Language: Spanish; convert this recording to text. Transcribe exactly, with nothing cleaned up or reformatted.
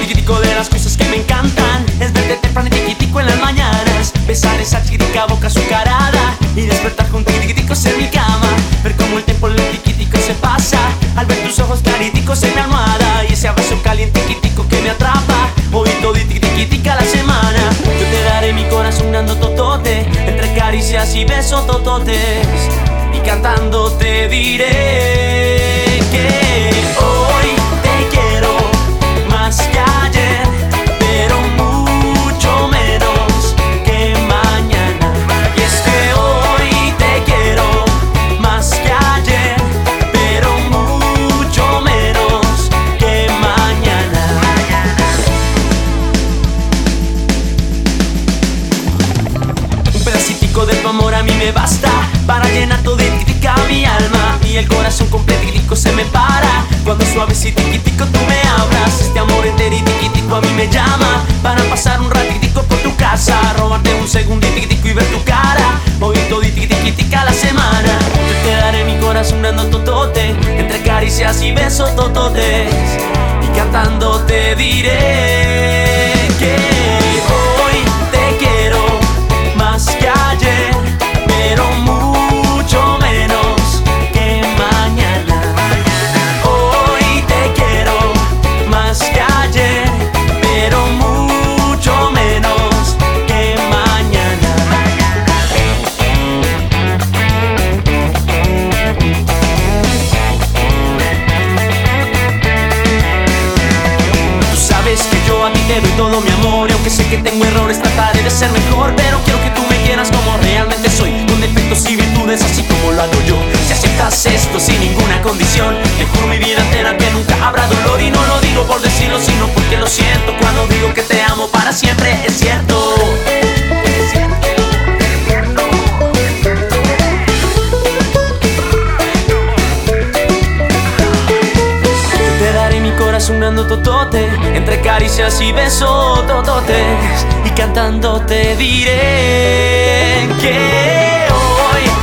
tiquitico de las cosas que me encantan es verte temprano y tiquitico en las mañanas, besar esa chiquitica boca azucarada y despertar con tiquiticos en mi cama, ver cómo el tiempo lento tiquitico se pasa al ver tus ojos clariticos en mi almohada y ese abrazo caliente tiquitico que me atrapa, hoy todo y tiquitica la semana. Yo te daré mi corazón dando totote, entre caricias y besos tototes, y cantando te diré que hoy te quiero más que ayer, pero mucho menos que mañana. Y es que hoy te quiero más que ayer, pero mucho menos que mañana. Un pedacitico de tu amor a mí me basta para llenar todo de tiquitica mi alma, y el corazón completitico se me para cuando suavecito tiquitico tú me hablas. Este amor entero y tiquitico a mí me llama para pasar un ratitico por tu casa, robarte un segundito tiquitico y ver tu cara, hoy todo y tiquitica la semana. Yo te daré mi corazón dando totote, entre caricias y besos tototes, y cantando te diré que hoy te quiero más que ayer, pero mucho menos que mañana. Hoy te quiero más que ayer, pero mucho menos que mañana. Tú sabes que yo a ti te doy todo mi amor, y aunque sé que tengo errores trataré de ser mejor, pero quiero que tú me quieras como realmente soy, con defectos y virtudes así como lo hago yo. Si aceptas esto sin ninguna condición, te juro mi vida entera que nunca habrá dolor, y no lo digo por decirlo sino porque lo siento. Cuando digo que te amo para siempre es cierto. Es cierto. Yo te daré mi corazón dando totote, entre caricias y besos tototes, y cantando te diré que hoy